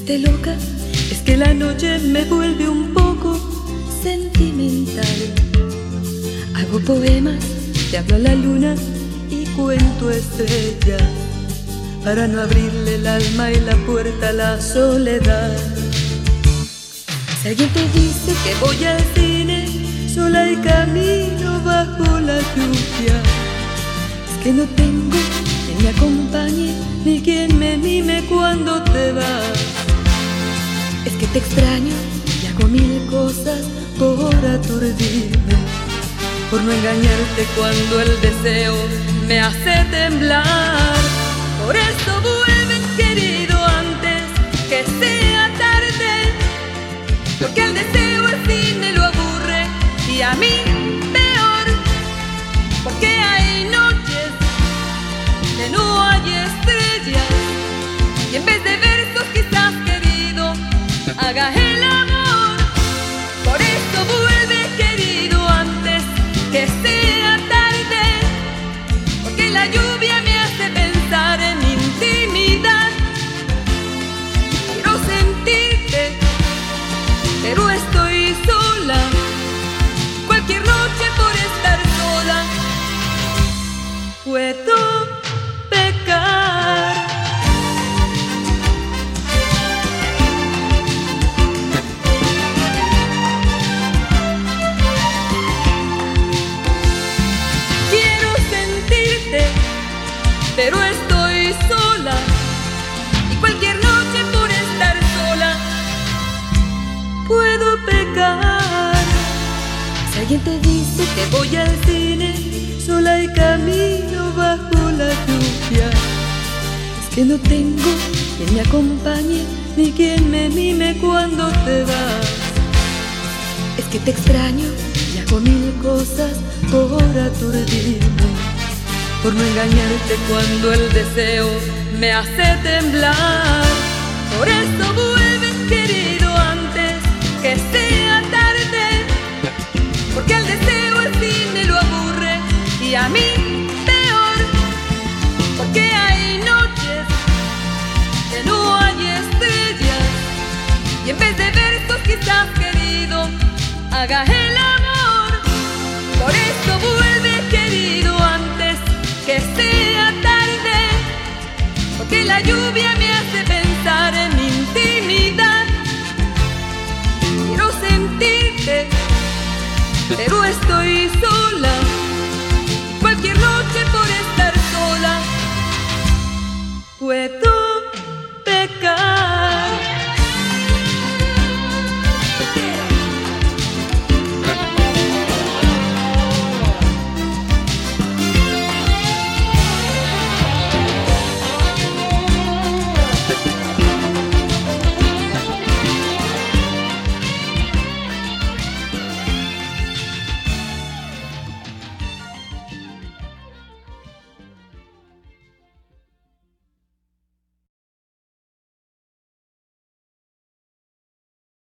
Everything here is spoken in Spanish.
esté loca, es que la noche me vuelve un poco sentimental. Hago poemas, te hablo a la luna y cuento estrellas, para no abrirle el alma y la puerta a la soledad. Si alguien te dice que voy al cine sola y camino bajo la lluvia, es que no tengo quien me acompañe ni quien me mime cuando te vas. Es que te extraño y hago mil cosas por aturdirme, por no engañarte cuando el deseo me hace temblar. Por eso vuelve, querido, antes que sea tarde, porque el deseo al cine lo aburre y a mí peor, porque hay noches que no hay estrellas y en vez de versos quizás, querido, haga el amor. Por eso vuelve, querido, antes que sea tarde, porque la lluvia me hace pensar en intimidad. Quiero sentirte, pero estoy sola. Cualquier noche por estar sola puedo pecar. Quiero sentirte, pero estoy sola, y cualquier noche por estar sola puedo pecar. Si alguien te dice que voy al cine sola y camino bajo la lluvia, es que no tengo quien me acompañe ni quien me mime cuando te vas. Es que te extraño y hago mil cosas por aturdirme, por no engañarte cuando el deseo me hace temblar. Por eso vuelve, querido, antes que sea tarde, porque el deseo al cine lo aburre y a mí peor, porque hay noches que no hay estrellas y en vez de versos quizás, querido, haga el amor. Por eso vuelve, querido, antes que sea tarde, porque la lluvia me hace pensar